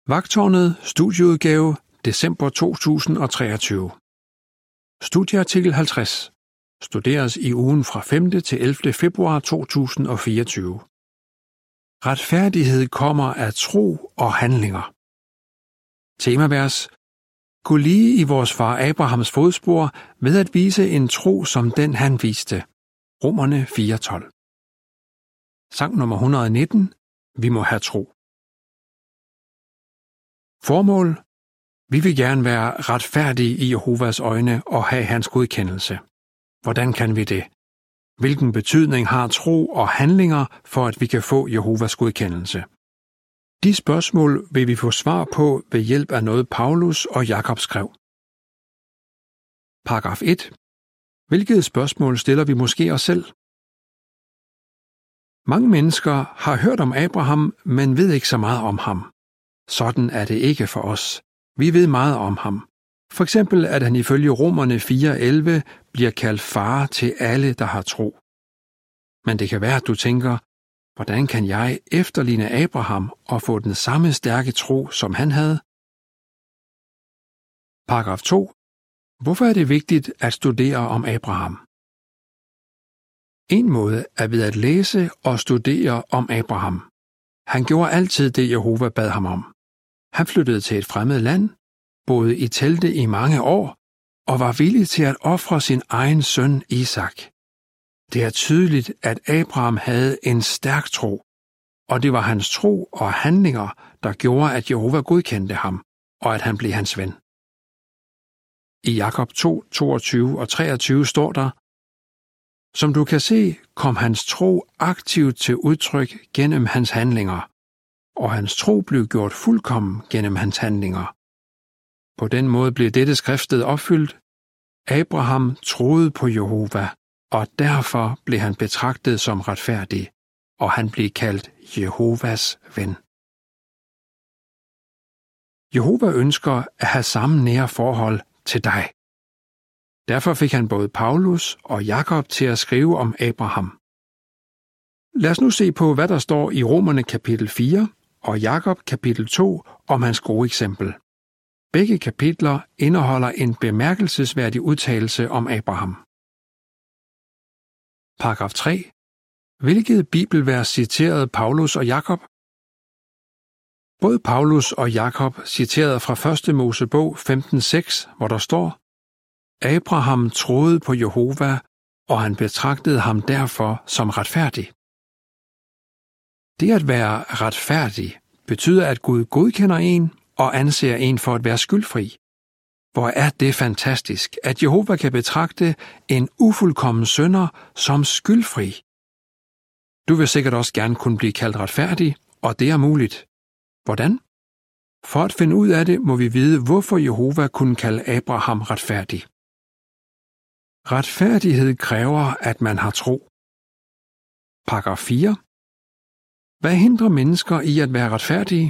Vagttårnet studieudgave december 2023. Studieartikel 50. Studeres i ugen fra 5. til 11. februar 2024. Retfærdighed kommer af tro og handlinger. Temavers. Gå lige i vores far Abrahams fodspor ved at vise en tro som den han viste. Romerne 4:12. Sang nummer 119. Vi må have tro. Formål. Vi vil gerne være retfærdige i Jehovas øjne og have hans godkendelse. Hvordan kan vi det? Hvilken betydning har tro og handlinger for, at vi kan få Jehovas godkendelse? De spørgsmål vil vi få svar på ved hjælp af noget Paulus og Jakob skrev. Paragraf 1. Hvilket spørgsmål stiller vi måske os selv? Mange mennesker har hørt om Abraham, men ved ikke så meget om ham. Sådan er det ikke for os. Vi ved meget om ham. For eksempel at han ifølge Romerne 4:11 bliver kaldt far til alle, der har tro. Men det kan være, at du tænker, hvordan kan jeg efterligne Abraham og få den samme stærke tro, som han havde? Paragraf 2. Hvorfor er det vigtigt at studere om Abraham? En måde er ved at læse og studere om Abraham. Han gjorde altid det, Jehova bad ham om. Han flyttede til et fremmed land, boede i telte i mange år og var villig til at ofre sin egen søn Isak. Det er tydeligt, at Abraham havde en stærk tro, og det var hans tro og handlinger, der gjorde, at Jehova godkendte ham, og at han blev hans ven. I Jakob 2:22 og 23 står der: Som du kan se, kom hans tro aktivt til udtryk gennem hans handlinger, og hans tro blev gjort fuldkommen gennem hans handlinger. På den måde blev dette skriftet opfyldt. Abraham troede på Jehova, og derfor blev han betragtet som retfærdig, og han blev kaldt Jehovas ven. Jehova ønsker at have samme nære forhold til dig. Derfor fik han både Paulus og Jakob til at skrive om Abraham. Lad os nu se på, hvad der står i Romerne kapitel 4 og Jakob kapitel 2 om hans gode eksempel. Begge kapitler indeholder en bemærkelsesværdig udtalelse om Abraham. Paragraf 3. Hvilket bibelvers citerede Paulus og Jakob? Både Paulus og Jakob citerede fra 1. Mosebog 15:6, hvor der står: Abraham troede på Jehova, og han betragtede ham derfor som retfærdig. Det at være retfærdig betyder, at Gud godkender en og anser en for at være skyldfri. Hvor er det fantastisk, at Jehova kan betragte en ufuldkommen synder som skyldfri. Du vil sikkert også gerne kunne blive kaldt retfærdig, og det er muligt. Hvordan? For at finde ud af det, må vi vide, hvorfor Jehova kunne kalde Abraham retfærdig. Retfærdighed kræver, at man har tro. Paragraf 4. Hvad hindrer mennesker i at være retfærdige?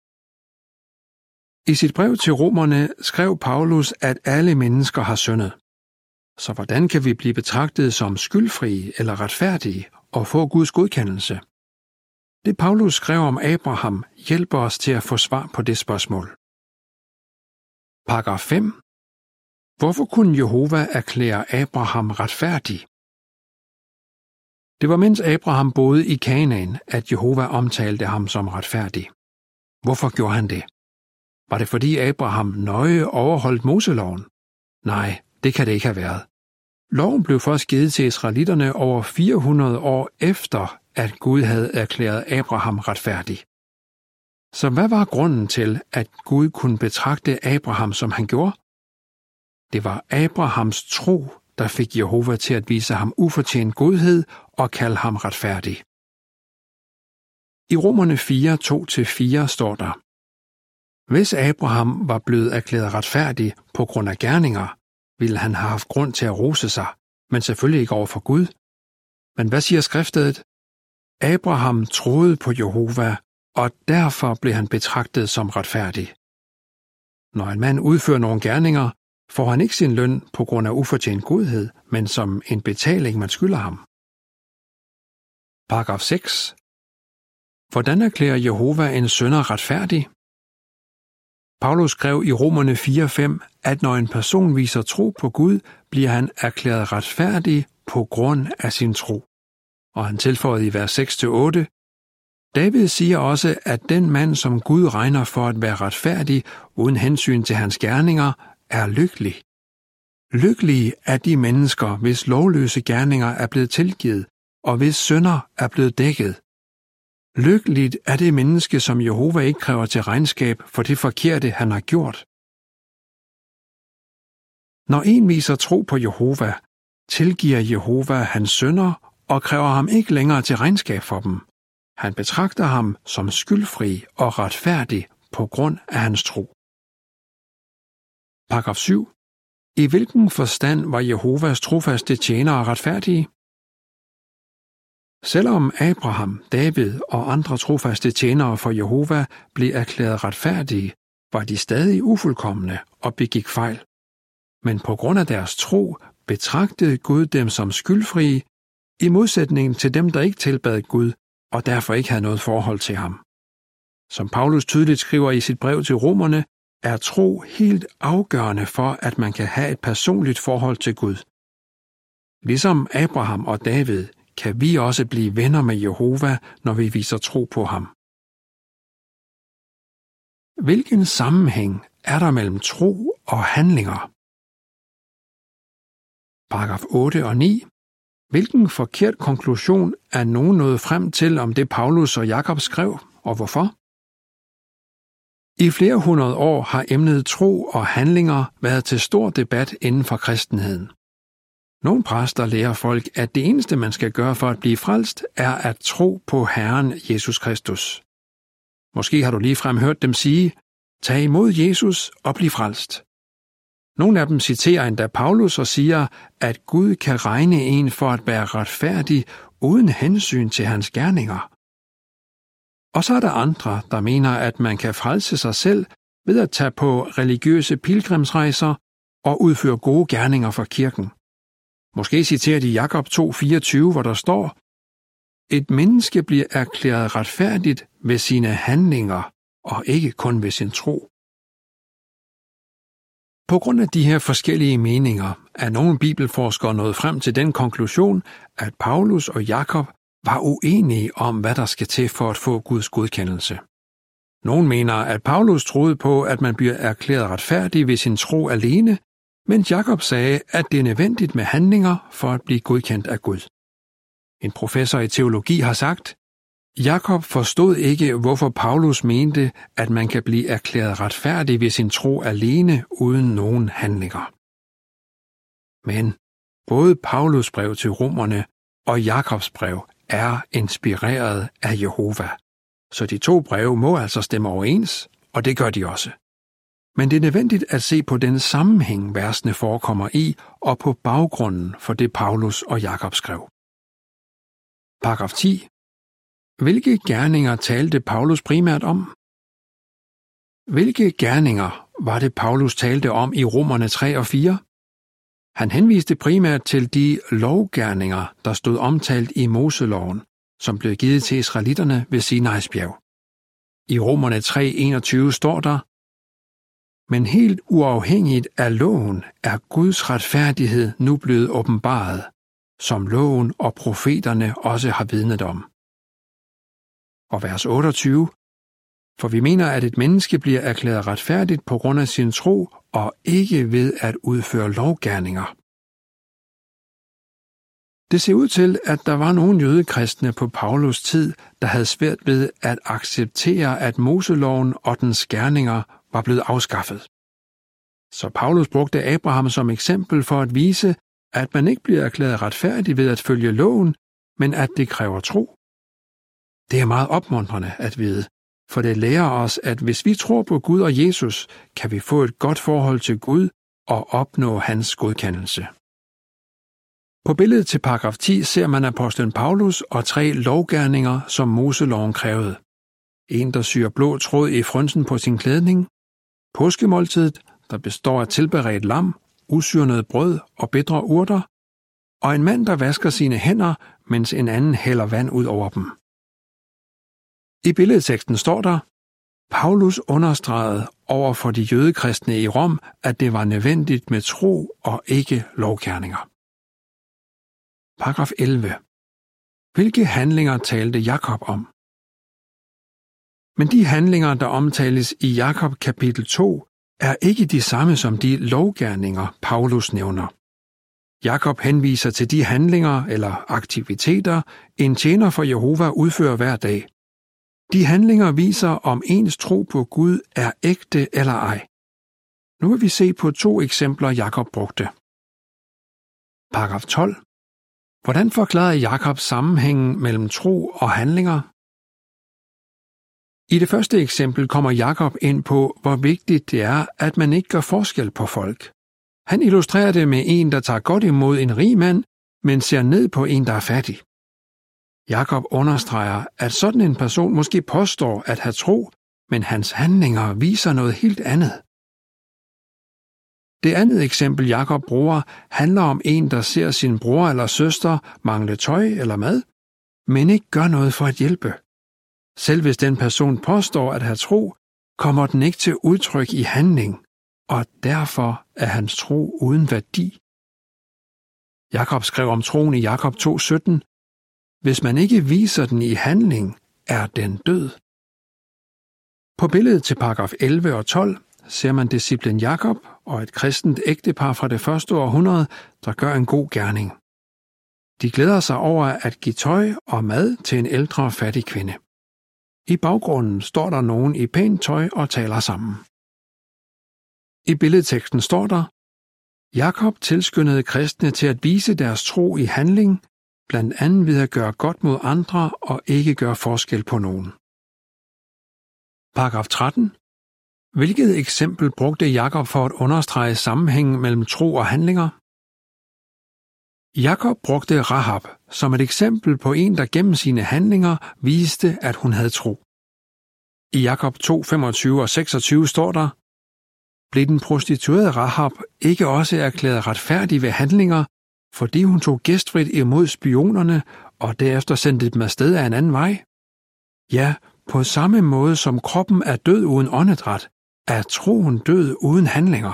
I sit brev til romerne skrev Paulus, at alle mennesker har syndet. Så hvordan kan vi blive betragtet som skyldfrie eller retfærdige og få Guds godkendelse? Det Paulus skrev om Abraham hjælper os til at få svar på det spørgsmål. Paragraf 5. Hvorfor kunne Jehova erklære Abraham retfærdig? Det var mens Abraham boede i Kanaan, at Jehova omtalte ham som retfærdig. Hvorfor gjorde han det? Var det fordi Abraham nøje overholdt Moseloven? Nej, det kan det ikke have været. Loven blev først givet til israelitterne over 400 år efter, at Gud havde erklæret Abraham retfærdig. Så hvad var grunden til, at Gud kunne betragte Abraham, som han gjorde? Det var Abrahams tro, der fik Jehova til at vise ham ufortjent godhed og kalde ham retfærdig. I Romerne 4:2-4 står der: Hvis Abraham var blevet erklæret retfærdig på grund af gerninger, ville han have haft grund til at rose sig, men selvfølgelig ikke over for Gud. Men hvad siger skriftet? Abraham troede på Jehova, og derfor blev han betragtet som retfærdig. Når en mand udfører nogle gerninger, får han ikke sin løn på grund af ufortjent godhed, men som en betaling, man skylder ham. Paragraf 6. Hvordan erklærer Jehova en synder retfærdig? Paulus skrev i Romerne 4:5, at når en person viser tro på Gud, bliver han erklæret retfærdig på grund af sin tro. Og han tilføjede i vers 6-8, David siger også, at den mand, som Gud regner for at være retfærdig uden hensyn til hans gerninger, er lykkelig. Lykkelige er de mennesker, hvis lovløse gerninger er blevet tilgivet, og hvis synder er blevet dækket. Lykkeligt er det menneske, som Jehova ikke kræver til regnskab for det forkerte, han har gjort. Når en viser tro på Jehova, tilgiver Jehova hans synder og kræver ham ikke længere til regnskab for dem. Han betragter ham som skyldfri og retfærdig på grund af hans tro. Paragraf 7. I hvilken forstand var Jehovas trofaste tjenere retfærdige? Selvom Abraham, David og andre trofaste tjenere for Jehova blev erklæret retfærdige, var de stadig ufuldkomne og begik fejl. Men på grund af deres tro betragtede Gud dem som skyldfrie, i modsætning til dem, der ikke tilbad Gud og derfor ikke havde noget forhold til ham. Som Paulus tydeligt skriver i sit brev til romerne, er tro helt afgørende for, at man kan have et personligt forhold til Gud. Ligesom Abraham og David kan vi også blive venner med Jehova, når vi viser tro på ham. Hvilken sammenhæng er der mellem tro og handlinger? Paragraf 8 og 9. Hvilken forkert konklusion er nogen nået frem til om det Paulus og Jakob skrev, og hvorfor? I flere hundrede år har emnet tro og handlinger været til stor debat inden for kristenheden. Nogle præster lærer folk, at det eneste, man skal gøre for at blive frelst, er at tro på Herren Jesus Kristus. Måske har du ligefrem hørt dem sige, tag imod Jesus og bliv frelst. Nogle af dem citerer endda Paulus og siger, at Gud kan regne en for at være retfærdig uden hensyn til hans gerninger. Og så er der andre, der mener, at man kan frelse sig selv ved at tage på religiøse pilgrimsrejser og udføre gode gerninger for kirken. Måske citerer de Jakob 2:24, hvor der står, et menneske bliver erklæret retfærdigt ved sine handlinger og ikke kun ved sin tro. På grund af de her forskellige meninger er nogle bibelforskere nået frem til den konklusion, at Paulus og Jakob var uenige om, hvad der skal til for at få Guds godkendelse. Nogle mener, at Paulus troede på, at man bliver erklæret retfærdig ved sin tro alene, mens Jakob sagde, at det er nødvendigt med handlinger for at blive godkendt af Gud. En professor i teologi har sagt, Jakob forstod ikke, hvorfor Paulus mente, at man kan blive erklæret retfærdig ved sin tro alene uden nogen handlinger. Men både Paulus brev til romerne og Jakobs brev er inspireret af Jehova, så de to breve må altså stemme overens, og det gør de også. Men det er nødvendigt at se på den sammenhæng, versene forekommer i, og på baggrunden for det Paulus og Jakob skrev. Paragraf 10. Hvilke gerninger talte Paulus primært om? Hvilke gerninger var det, Paulus talte om i Romerne 3 og 4? Han henviste primært til de lovgerninger, der stod omtalt i Moseloven, som blev givet til israelitterne ved Sinais bjerg. I Romerne 3:21 står der, men helt uafhængigt af loven er Guds retfærdighed nu blevet åbenbaret, som loven og profeterne også har vidnet om. Og vers 28, for vi mener, at et menneske bliver erklæret retfærdigt på grund af sin tro, og ikke ved at udføre lovgerninger. Det ser ud til, at der var nogle jødekristne på Paulus tid, der havde svært ved at acceptere, at Moseloven og dens gerninger var blevet afskaffet. Så Paulus brugte Abraham som eksempel for at vise, at man ikke bliver erklæret retfærdig ved at følge loven, men at det kræver tro. Det er meget opmuntrende at vide, for det lærer os, at hvis vi tror på Gud og Jesus, kan vi få et godt forhold til Gud og opnå hans godkendelse. På billedet til paragraf 10 ser man apostlen Paulus og 3 lovgerninger, som Moseloven krævede. En, der syr blå tråd i frynsen på sin klædning, påskemåltidet, der består af tilberedt lam, usyrnet brød og bitre urter, og en mand, der vasker sine hænder, mens en anden hælder vand ud over dem. I billedteksten står der, Paulus understregede over for de jødekristne i Rom, at det var nødvendigt med tro og ikke lovgerninger. Paragraf 11. Hvilke handlinger talte Jakob om? Men de handlinger, der omtales i Jakob kapitel 2, er ikke de samme som de lovgerninger, Paulus nævner. Jakob henviser til de handlinger eller aktiviteter, en tjener for Jehova udfører hver dag. De handlinger viser, om ens tro på Gud er ægte eller ej. Nu vil vi se på 2 eksempler, Jakob brugte. Paragraf 12. Hvordan forklarede Jakob sammenhængen mellem tro og handlinger? I det første eksempel kommer Jakob ind på, hvor vigtigt det er, at man ikke gør forskel på folk. Han illustrerer det med en, der tager godt imod en rig mand, men ser ned på en, der er fattig. Jakob understreger, at sådan en person måske påstår at have tro, men hans handlinger viser noget helt andet. Det andet eksempel, Jakob bruger, handler om en, der ser sin bror eller søster mangle tøj eller mad, men ikke gør noget for at hjælpe. Selv hvis den person påstår at have tro, kommer den ikke til udtryk i handling, og derfor er hans tro uden værdi. Jakob skrev om troen i Jakob 2:17. Hvis man ikke viser den i handling, er den død. På billedet til paragraf 11 og 12 ser man disciplen Jakob og et kristent ægtepar fra det første århundrede, der gør en god gerning. De glæder sig over at give tøj og mad til en ældre fattig kvinde. I baggrunden står der nogen i pænt tøj og taler sammen. I billedteksten står der: Jakob tilskyndede kristne til at vise deres tro i handling, blandt andet ved at gøre godt mod andre og ikke gøre forskel på nogen. Paragraf 13. Hvilket eksempel brugte Jakob for at understrege sammenhængen mellem tro og handlinger? Jakob brugte Rahab som et eksempel på en, der gennem sine handlinger viste, at hun havde tro. I Jakob 2:25 og 26 står der: Blev den prostituerede Rahab ikke også erklæret retfærdig ved handlinger, fordi hun tog gæstfrit imod spionerne og derefter sendte dem afsted af en anden vej? Ja, på samme måde som kroppen er død uden åndedræt, er troen død uden handlinger.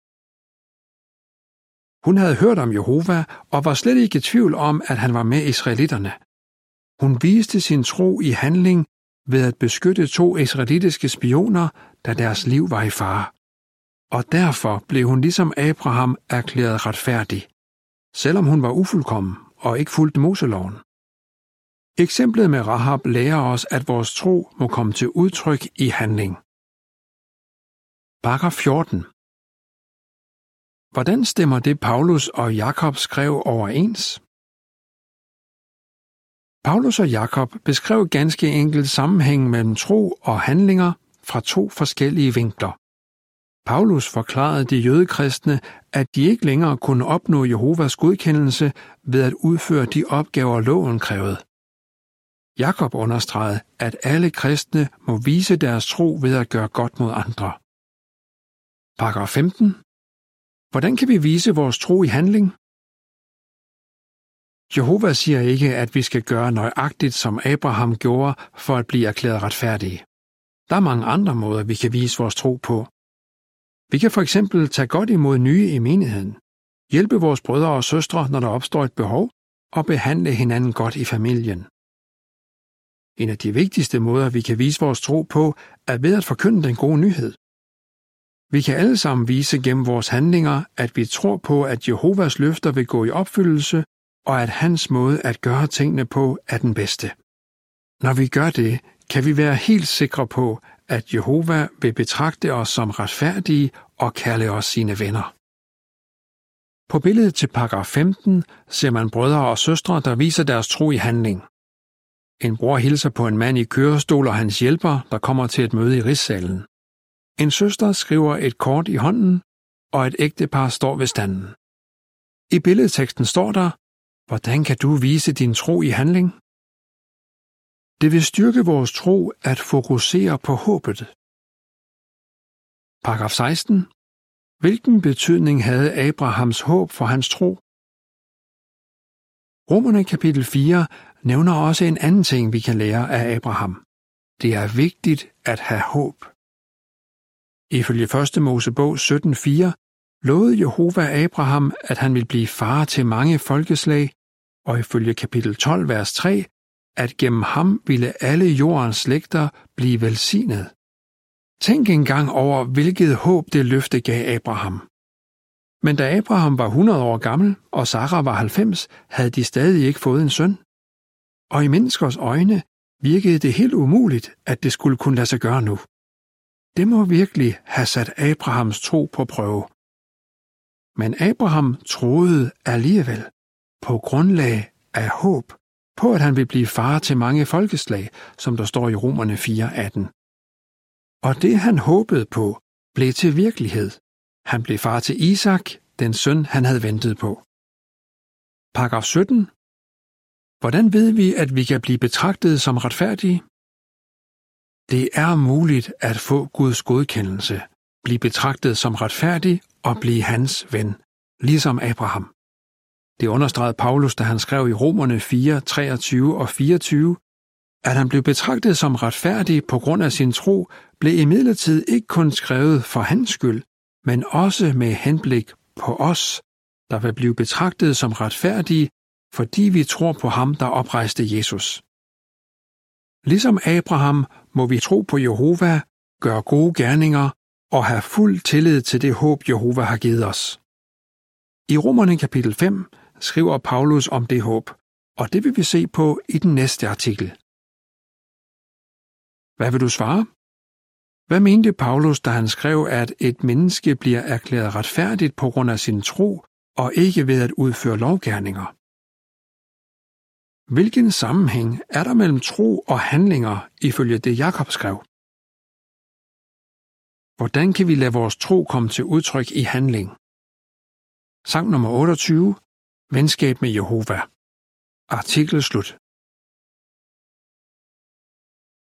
Hun havde hørt om Jehova og var slet ikke i tvivl om, at han var med israelitterne. Hun viste sin tro i handling ved at beskytte 2 israelitiske spioner, da deres liv var i fare. Og derfor blev hun ligesom Abraham erklæret retfærdig, selvom hun var ufuldkommen og ikke fulgte Moseloven. Eksemplet med Rahab lærer os, at vores tro må komme til udtryk i handling. Paragraf 14. Hvordan stemmer det, Paulus og Jakob skrev overens? Paulus og Jakob beskrev ganske enkelt sammenhængen mellem tro og handlinger fra 2 forskellige vinkler. Paulus forklarede de jødekristne, at de ikke længere kunne opnå Jehovas godkendelse ved at udføre de opgaver, loven krævede. Jakob understregede, at alle kristne må vise deres tro ved at gøre godt mod andre. Paragraf 15. Hvordan kan vi vise vores tro i handling? Jehova siger ikke, at vi skal gøre nøjagtigt, som Abraham gjorde, for at blive erklæret retfærdige. Der er mange andre måder, vi kan vise vores tro på. Vi kan for eksempel tage godt imod nye i menigheden, hjælpe vores brødre og søstre, når der opstår et behov, og behandle hinanden godt i familien. En af de vigtigste måder, vi kan vise vores tro på, er ved at forkynde den gode nyhed. Vi kan alle sammen vise gennem vores handlinger, at vi tror på, at Jehovas løfter vil gå i opfyldelse, og at hans måde at gøre tingene på er den bedste. Når vi gør det, kan vi være helt sikre på, at Jehova vil betragte os som retfærdige og kalde os sine venner. På billedet til paragraf 15 ser man brødre og søstre, der viser deres tro i handling. En bror hilser på en mand i kørestol og hans hjælper, der kommer til et møde i rigssalen. En søster skriver et kort i hånden, og et ægtepar står ved standen. I billedteksten står der: Hvordan kan du vise din tro i handling? Det vil styrke vores tro at fokusere på håbet. Paragraf 16. Hvilken betydning havde Abrahams håb for hans tro? Romerne kapitel 4 nævner også en anden ting, vi kan lære af Abraham. Det er vigtigt at have håb. Ifølge 1. Mosebog 17:4 lovede Jehova Abraham, at han ville blive far til mange folkeslag, og ifølge kapitel 12, vers 3, at gennem ham ville alle jordens slægter blive velsignet. Tænk engang over, hvilket håb det løfte gav Abraham. Men da Abraham var 100 år gammel, og Sara var 90, havde de stadig ikke fået en søn. Og i menneskers øjne virkede det helt umuligt, at det skulle kunne lade sig gøre nu. Det må virkelig have sat Abrahams tro på prøve. Men Abraham troede alligevel, på grundlag af håb, på at han ville blive far til mange folkeslag, som der står i Romerne 4:18. Og det han håbede på, blev til virkelighed. Han blev far til Isak, den søn han havde ventet på. Paragraf 17. Hvordan ved vi, at vi kan blive betragtet som retfærdige? Det er muligt at få Guds godkendelse, blive betragtet som retfærdig og blive hans ven, ligesom Abraham. Det understregede Paulus, da han skrev i Romerne 4:23 og 24, at han blev betragtet som retfærdig på grund af sin tro, blev imidlertid ikke kun skrevet for hans skyld, men også med henblik på os, der vil blive betragtet som retfærdige, fordi vi tror på ham, der oprejste Jesus. Ligesom Abraham må vi tro på Jehova, gøre gode gerninger og have fuld tillid til det håb, Jehova har givet os. I Romerne kapitel 5 skriver Paulus om det håb, og det vil vi se på i den næste artikel. Hvad vil du svare? Hvad mente Paulus, da han skrev, at et menneske bliver erklæret retfærdigt på grund af sin tro og ikke ved at udføre lovgerninger? Hvilken sammenhæng er der mellem tro og handlinger ifølge det Jakob skrev? Hvordan kan vi lade vores tro komme til udtryk i handling? Sang nummer 28. Venskab med Jehova. Artikel slut.